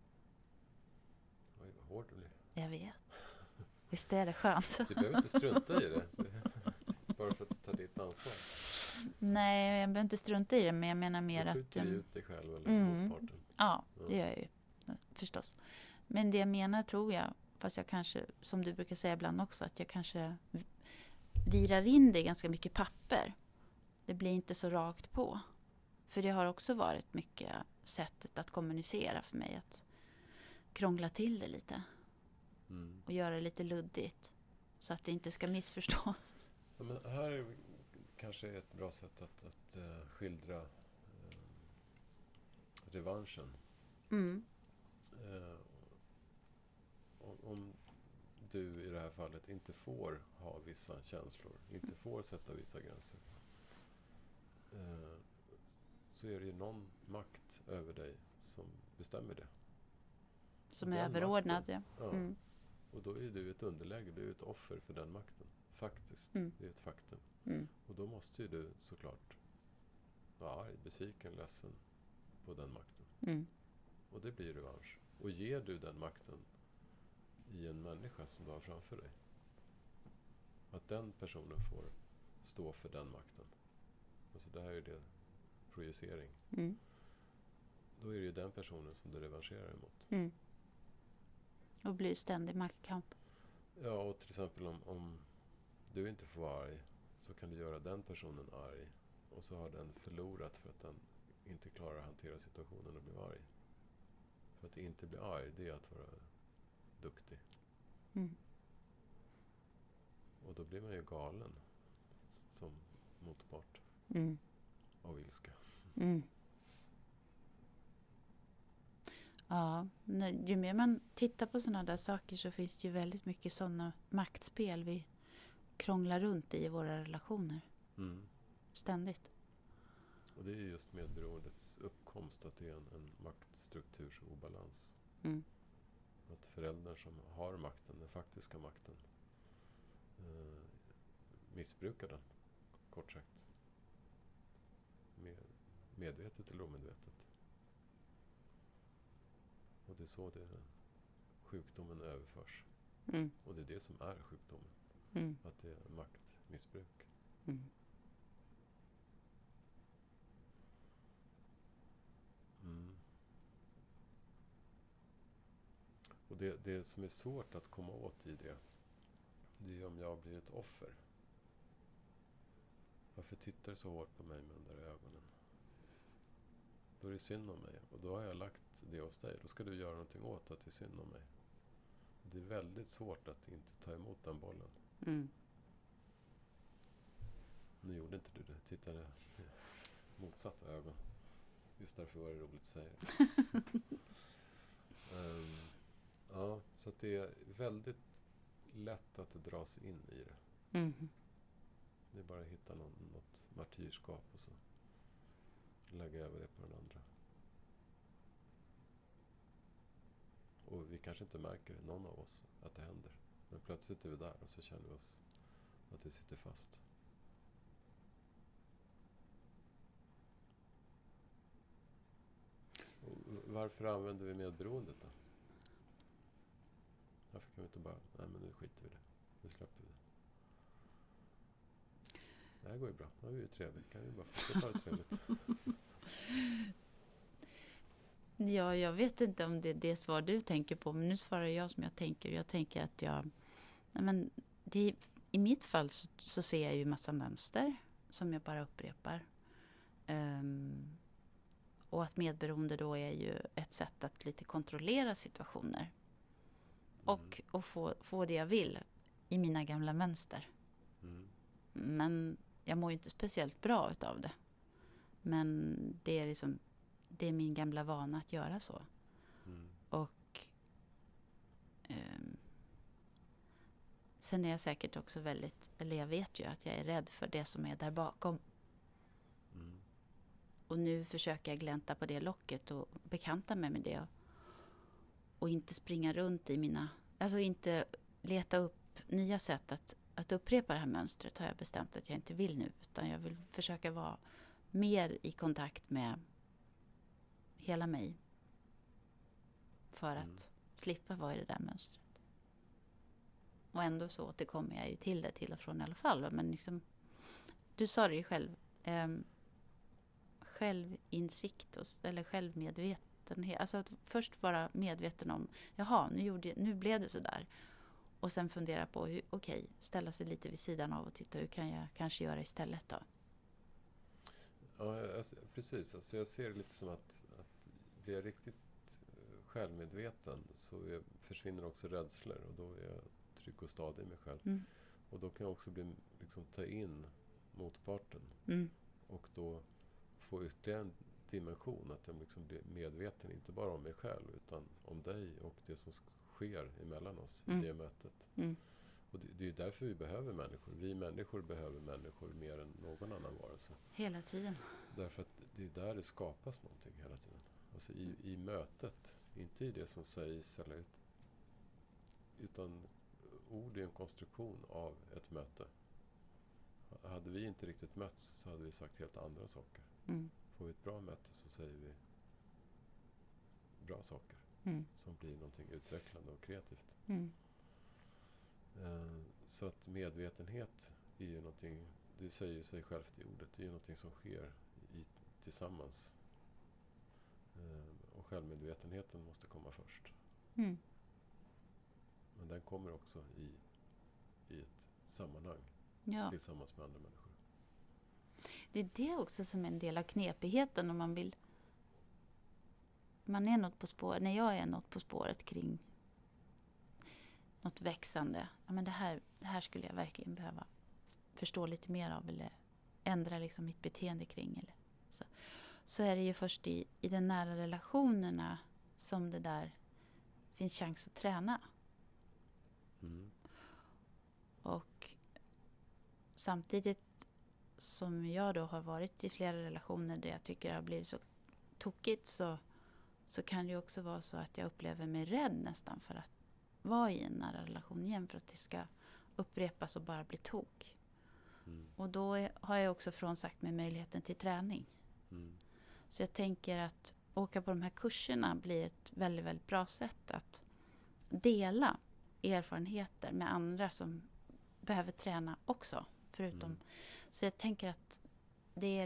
Oj, vad hård du blir. Jag vet. Visst är det skönt? Du behöver inte strunta i det. Bara för att ta ditt ansvar. Nej, jag behöver inte strunta i det. Men jag menar mer att... Du skjuter ut dig själv eller motparten. Ja, det gör jag ju. Förstås. Men det jag menar tror jag, fast jag kanske, som du brukar säga ibland också, att jag kanske virar in det i ganska mycket papper. Det blir inte så rakt på. För det har också varit mycket sättet att kommunicera för mig. Att krångla till det lite. Och göra det lite luddigt. Så att det inte ska missförstås. Ja, men här är kanske ett bra sätt att skildra revanschen. Om du i det här fallet inte får ha vissa känslor, inte får sätta vissa gränser, så är det ju någon makt över dig som bestämmer det. Som är överordnad, ja. Och då är du ett underläge, du är ett offer för den makten. Faktiskt, det är ett faktum. Och då måste ju du såklart vara arg, besviken, ledsen på den makten. Och det blir revansch. Och ger du den makten i en människa som du har framför dig, att den personen får stå för den makten. Alltså det här är det projicering. Då är det ju den personen som du revanscherar emot. Och blir ständig maktkamp. Ja, och till exempel om du inte får vara arg, så kan du göra den personen arg. Och så har den förlorat för att den inte klarar att hantera situationen och bli arg. För att inte bli arg, det är att vara duktig. Och då blir man ju galen som motpart av ilska. Ja, ju mer man tittar på sådana där saker så finns det ju väldigt mycket sådana maktspel vi krånglar runt i våra relationer. Ständigt. Och det är just medberoendets uppkomst, att det är en maktstruktursobalans. Att föräldrar som har makten, den faktiska makten, missbrukar den, kort sagt. Medvetet eller omedvetet. Och det är så sjukdomen överförs. Och det är det som är sjukdomen. Att det är maktmissbruk. Och det som är svårt att komma åt i det är om jag blir ett offer. Varför tittar du så hårt på mig med de där ögonen? Då är det synd om mig. Och då har jag lagt det hos dig. Då ska du göra någonting åt att det är synd om mig. Och det är väldigt svårt att inte ta emot den bollen. Nu gjorde inte du det. Tittade motsatta ögon. Just därför var det roligt att säga det. Ja, så att det är väldigt lätt att dras in i det. Det är bara att hitta något martyrskap och så lägga över det på den andra. Och vi kanske inte märker det, någon av oss, att det händer. Men plötsligt är vi där och så känner vi oss att vi sitter fast. Och varför använder vi medberoendet då? Varför kan vi inte bara, nej men nu skiter vi i det. Nu släpper vi det. Det här går ju bra. Nu är vi ju trevligt. Kan vi bara fortsätta ha det trevligt? Ja, jag vet inte om det är det svar du tänker på, men nu svarar jag som jag tänker. Jag tänker att i mitt fall så ser jag ju massa mönster som jag bara upprepar. Och att medberoende då är ju ett sätt att lite kontrollera situationer. Och få det jag vill i mina gamla mönster. Men jag mår ju inte speciellt bra utav det. Men det är min gamla vana att göra så. Och sen är jag säkert också eller jag vet ju att jag är rädd för det som är där bakom. Och nu försöker jag glänta på det locket och bekanta mig med det. Och inte springa runt alltså inte leta upp nya sätt att upprepa det här mönstret, har jag bestämt att jag inte vill nu. Utan jag vill försöka vara mer i kontakt med hela mig. För att slippa vara i det där mönstret. Och ändå så återkommer jag ju till det till och från i alla fall. Men liksom, du sa det ju själv. Självinsikt eller självmedvetenhet. Alltså att först vara medveten om, jaha, nu blev det så där. Och sen fundera på, ställa sig lite vid sidan av och titta, hur kan jag kanske göra istället då? Ja, precis. Alltså jag ser det lite som att blir jag riktigt självmedveten så försvinner också rädslor. Och då är jag trygg och stadig i mig själv. Och då kan jag också ta in motparten. Och då få ytterligare en dimension. Att jag blir medveten, inte bara om mig själv utan om dig och det som sker emellan oss i det mötet. Och det är ju därför vi behöver människor. Vi människor behöver människor mer än någon annan varelse. Hela tiden. Därför att det är där det skapas någonting hela tiden. Alltså i mötet, inte i det som sägs utan ord är en konstruktion av ett möte. Hade vi inte riktigt mötts så hade vi sagt helt andra saker. Får vi ett bra möte så säger vi bra saker som blir någonting utvecklande och kreativt. Så att medvetenhet är ju någonting, det säger sig självt i ordet, det är ju någonting som sker tillsammans. Och självmedvetenheten måste komma först. Men den kommer också i ett sammanhang tillsammans med andra människor. Det är det också som är en del av knepigheten om man är något på spåret, när jag är något på spåret kring något växande. Ja, men det här skulle jag verkligen behöva förstå lite mer av eller ändra mitt beteende kring. Eller så är det ju först i de nära relationerna som det där finns chans att träna. Och samtidigt som jag då har varit i flera relationer där jag tycker det har blivit så tokigt så kan det ju också vara så att jag upplever mig rädd nästan för att vara i en nära relation igen för att det ska upprepas och bara bli tok. Och då har jag också frånsagt mig möjligheten till träning. Så jag tänker att åka på de här kurserna blir ett väldigt, väldigt bra sätt att dela erfarenheter med andra som behöver träna också. Förutom. Så jag tänker att det är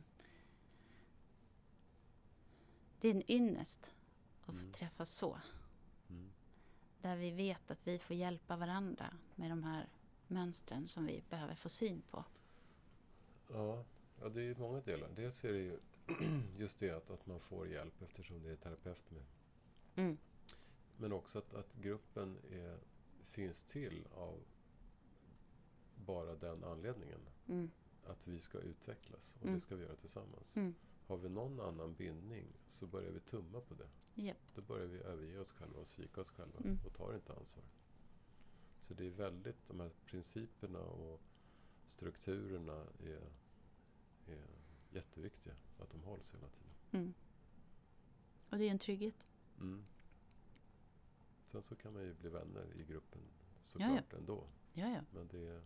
det är en ynnest att få träffas så. Där vi vet att vi får hjälpa varandra med de här mönstren som vi behöver få syn på. Ja, det är många delar. Dels är det ju just det att man får hjälp eftersom det är terapeut med. Men också att gruppen finns till av bara den anledningen. Att vi ska utvecklas och det ska vi göra tillsammans. Har vi någon annan bindning så börjar vi tumma på det. Yep. Då börjar vi överge oss själva och svika oss själva och tar inte ansvar. Så det är väldigt, de här principerna och strukturerna är jätteviktiga att de hålls hela tiden. Och det är en trygghet. Sen så kan man ju bli vänner i gruppen såklart ändå. Ja. Men det är...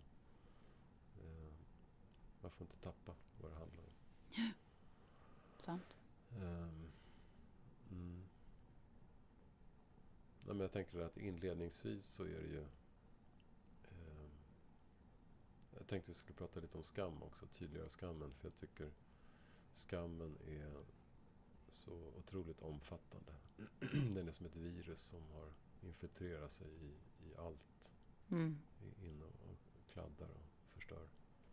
man får inte tappa vad det handlar om. Ja. Sant. Men jag tänker att inledningsvis så är det ju... jag tänkte vi skulle prata lite om skam också. Tydliggöra skammen. För jag tycker skammen är så otroligt omfattande. Den är som ett virus som har infiltrerat sig i allt. In och kladdar och förstör.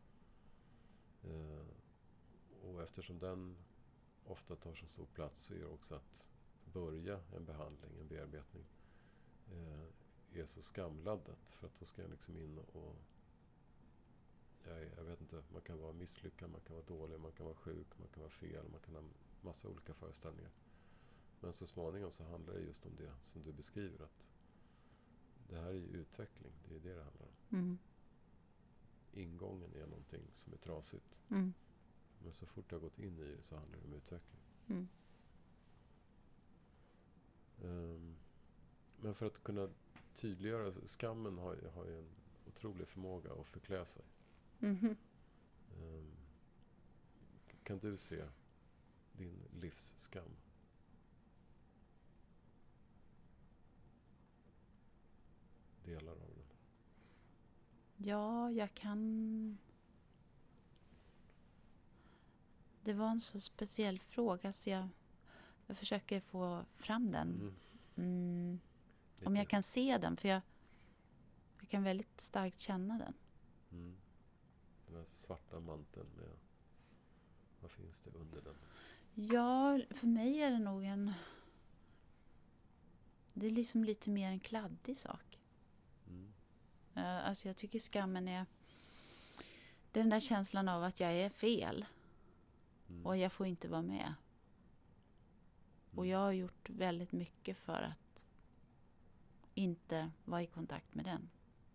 Och eftersom den ofta tar så stor plats så är det också att börja en behandling, en bearbetning är så skamladdat. För att då ska jag liksom in och jag vet inte, man kan vara misslyckad, man kan vara dålig, man kan vara sjuk, man kan vara fel, man kan ha massa olika föreställningar. Men så småningom så handlar det just om det som du beskriver, att det här är ju utveckling, det är det handlar om. Ingången är någonting som är trasigt. Men så fort jag har gått in i det så handlar det om utveckling. Men för att kunna tydliggöra, skammen har ju en otrolig förmåga att förklä sig. Kan du se din livsskam? Delar av den. Ja, jag kan... Det var en så speciell fråga så jag försöker få fram den. Om jag kan se den, för jag kan väldigt starkt känna den. Den här svarta manteln med... Vad finns det under den? Ja, för mig är det nog det är liksom lite mer en kladdig sak. Alltså jag tycker skammen är den där känslan av att jag är fel. Och jag får inte vara med. Och jag har gjort väldigt mycket för att inte vara i kontakt med den.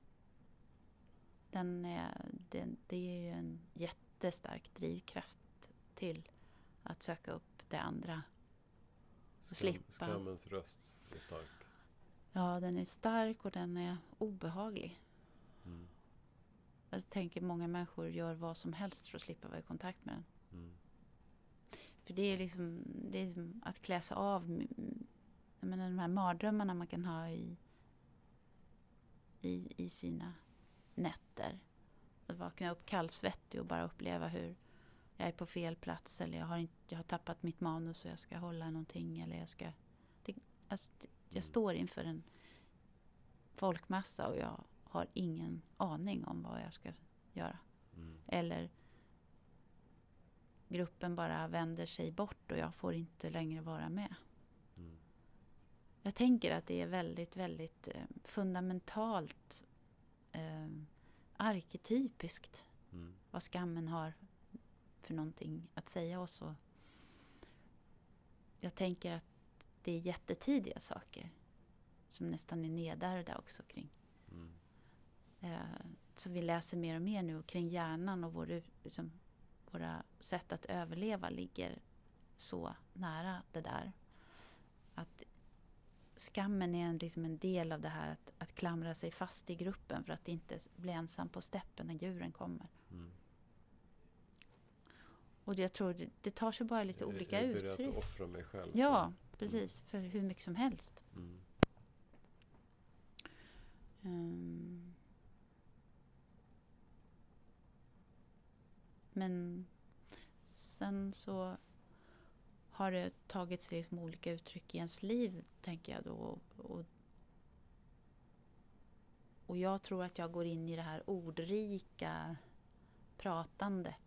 Det är ju en jättestark drivkraft till att söka upp det andra. Slippa. Skammens röst är stark. Ja, den är stark och den är obehaglig. Jag tänker många människor gör vad som helst för att slippa vara i kontakt med den. För det är liksom att klä sig av. Jag menar, de här mardrömmarna man kan ha i sina nätter. Att vakna upp kallsvettig och bara uppleva hur jag är på fel plats, eller jag har tappat mitt manus och jag ska hålla någonting, eller jag står inför en folkmassa och jag har ingen aning om vad jag ska göra. Eller gruppen bara vänder sig bort och jag får inte längre vara med. Jag tänker att det är väldigt, väldigt fundamentalt arketypiskt vad skammen har för någonting att säga oss. Och jag tänker att det är jättetidiga saker som nästan är nedärvda också kring. Så vi läser mer och mer nu kring hjärnan och våra sätt att överleva ligger så nära det där. Att skammen är liksom en del av det här att klamra sig fast i gruppen för att inte bli ensam på steppen när djuren kommer. Och jag tror det tar sig bara lite olika uttryck. Jag är beredd att offra mig själv. Ja, precis. För hur mycket som helst. Men sen så har det tagit sig liksom olika uttryck i ens liv, tänker jag då. Och jag tror att jag går in i det här ordrika pratandet.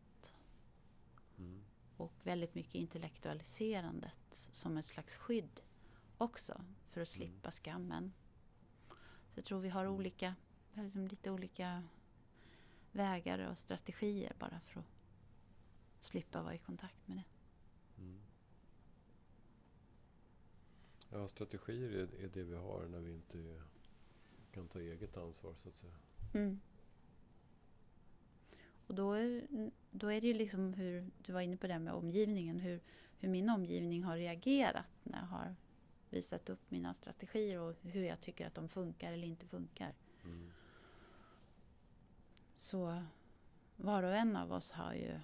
Och väldigt mycket intellektualiserandet som ett slags skydd också för att slippa skammen. Så jag tror vi har liksom lite olika vägar och strategier bara för att slippa vara i kontakt med det. Ja, strategier är det vi har när vi inte kan ta eget ansvar, så att säga. Och då är det ju liksom hur du var inne på det med omgivningen, hur min omgivning har reagerat när jag har visat upp mina strategier och hur jag tycker att de funkar eller inte funkar. Mm. Så var och en av oss har ju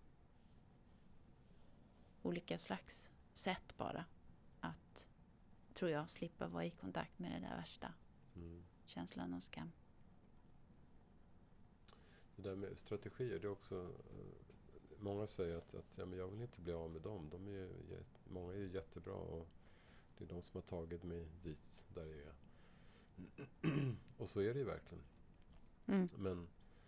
olika slags sätt bara att, tror jag, slippa vara i kontakt med det där värsta känslan av skam. Det där med strategier, det är också... Många säger att ja, men jag vill inte bli av med dem. Många är ju jättebra och det är de som har tagit mig dit där jag är. Och så är det ju verkligen. Mm. Men...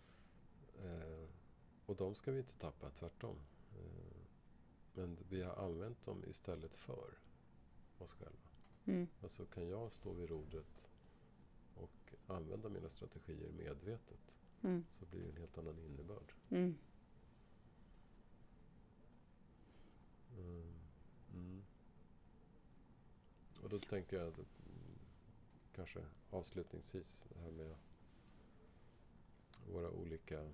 och de ska vi inte tappa, tvärtom. Men vi har använt dem istället för oss själva. Mm. Alltså kan jag stå vid rodret och använda mina strategier medvetet, så blir det en helt annan innebörd. Mm. Och då tänker jag kanske avslutningsvis det här med våra olika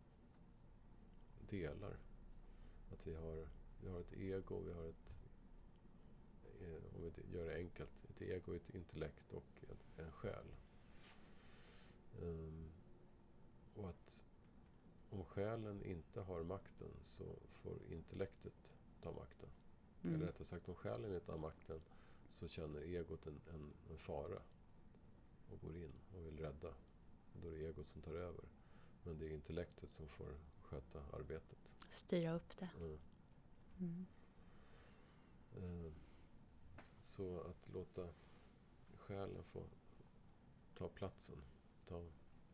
delar. Att vi har ett ego, vi har ett, om vi gör det enkelt, ett ego, ett intellekt och en själ. Och att om själen inte har makten så får intellektet ta makten. Eller rättare sagt, om själen inte har makten så känner egot en fara och går in och vill rädda. Och då är det egot som tar över. Men det är intellektet som får sköta arbetet. Styra upp det. Så att låta själen få ta platsen, ta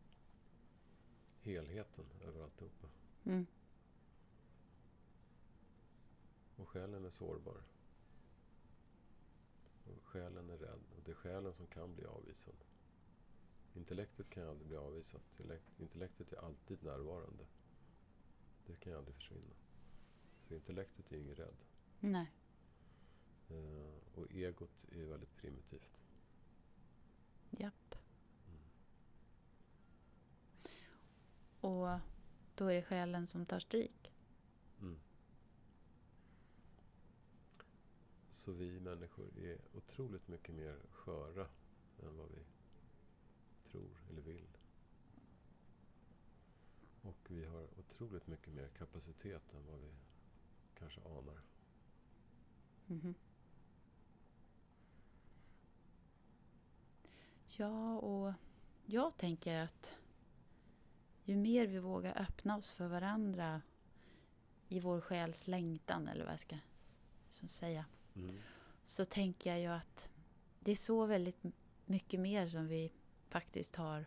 helheten över alltihopa. Och själen är sårbar. Och själen är rädd. Och det är själen som kan bli avvisad. Intellektet kan aldrig bli avvisat. Intellektet är alltid närvarande. Det kan aldrig försvinna. Så intellektet är ingen rädd. Nej. Och egot är väldigt primitivt. Japp. Och då är det själen som tar stryk. Så vi människor är otroligt mycket mer sköra än vad vi tror eller vill. Och vi har otroligt mycket mer kapacitet än vad vi kanske anar. Ja, och jag tänker att ju mer vi vågar öppna oss för varandra i vår själs längtan, eller vad jag ska säga, så tänker jag ju att det är så väldigt mycket mer som vi faktiskt har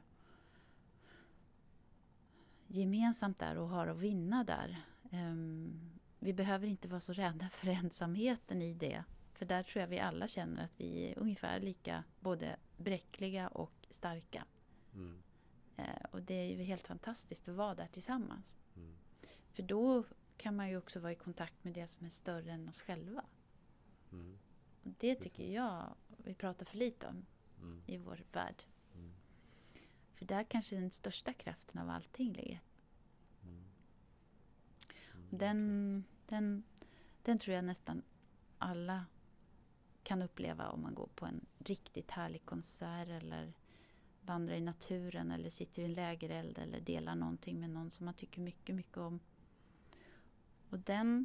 gemensamt där och har att vinna där. Vi behöver inte vara så rädda för ensamheten i det. För där tror jag vi alla känner att vi är ungefär lika både bräckliga och starka. Och det är ju helt fantastiskt att vara där tillsammans. För då kan man ju också vara i kontakt med det som är större än oss själva. Och det tycker jag vi pratar för lite om i vår värld. För där kanske den största kraften av allting ligger. Den tror jag nästan alla kan uppleva om man går på en riktigt härlig konsert eller vandrar i naturen eller sitter i en lägereld eller delar någonting med någon som man tycker mycket, mycket om. Och den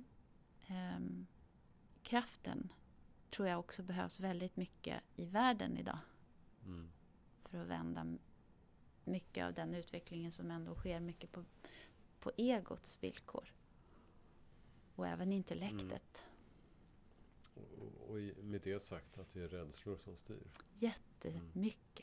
kraften tror jag också behövs väldigt mycket i världen idag. För att vända mycket av den utvecklingen som ändå sker mycket på egots villkor. Och även intellektet. Och med det sagt att det är rädslor som styr. Jättemycket.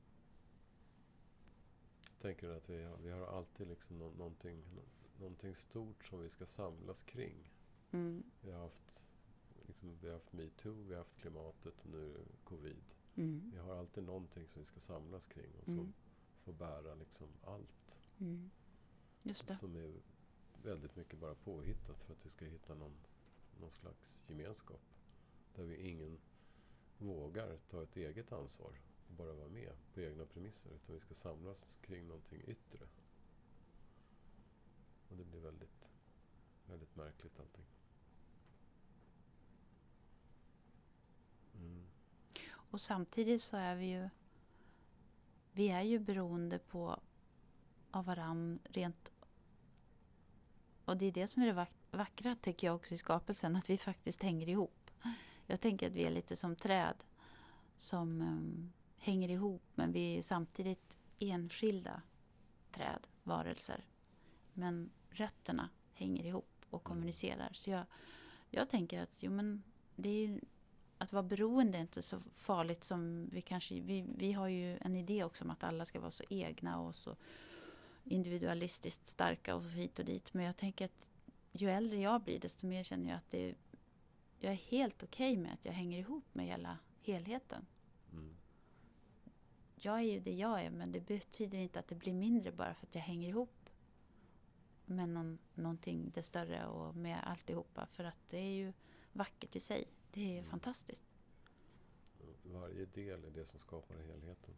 Jag tänker att vi har alltid liksom någonting stort som vi ska samlas kring. Vi har haft MeToo, vi har haft klimatet och nu covid. Vi har alltid någonting som vi ska samlas kring och som får bära liksom allt. Just det. Som är väldigt mycket bara påhittat för att vi ska hitta någon slags gemenskap. Där ingen vågar ta ett eget ansvar och bara vara med på egna premisser. Utan vi ska samlas kring någonting yttre. Och det blir väldigt, väldigt märkligt allting. Och samtidigt så är vi är ju beroende av varann rent. Och det är det som är det vackra tycker jag också i skapelsen, att vi faktiskt hänger ihop. Jag tänker att vi är lite som träd som hänger ihop, men vi är samtidigt enskilda träd, varelser. Men rötterna hänger ihop och kommunicerar. Så jag tänker att det är ju, att vara beroende är inte så farligt som vi har ju en idé också om att alla ska vara så egna och så individualistiskt starka och hit och dit. Men jag tänker att ju äldre jag blir, desto mer känner jag att jag är helt okej med att jag hänger ihop med hela helheten. Jag är ju det jag är, men det betyder inte att det blir mindre bara för att jag hänger ihop med någonting det större och med alltihopa. För att det är ju vackert i sig. Det är fantastiskt. Varje del är det som skapar helheten.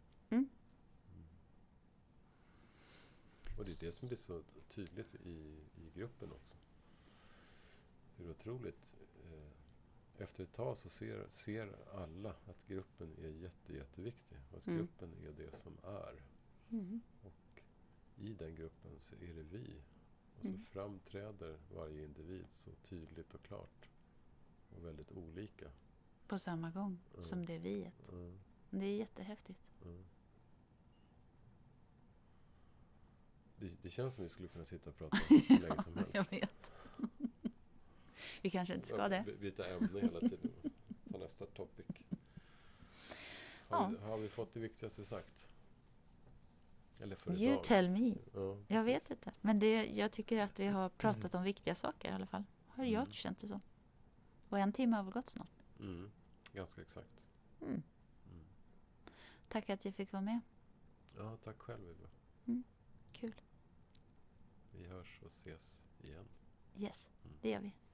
Och det är det som blir så tydligt i gruppen också. Det är otroligt. Efter ett tag så ser alla att gruppen är jätteviktig. Och att gruppen är det som är. Och i den gruppen så är det vi. Och så framträder varje individ så tydligt och klart. Och väldigt olika. På samma gång som det är viet. Det är jättehäftigt. Det känns som vi skulle kunna sitta och prata hur länge som helst. Jag vet. Vi kanske inte ska det. Byta ämne hela tiden. Ta nästa topic. Har vi fått det viktigaste sagt? Eller för idag? You tell me. Ja, jag vet inte. Men jag tycker att vi har pratat om viktiga saker i alla fall. Har jag känt det så. Och 1 timme har väl gått snart. Ganska exakt. Tack att jag fick vara med. Ja, tack själv Ylva. Kul. Vi hörs och ses igen. Yes, det gör vi.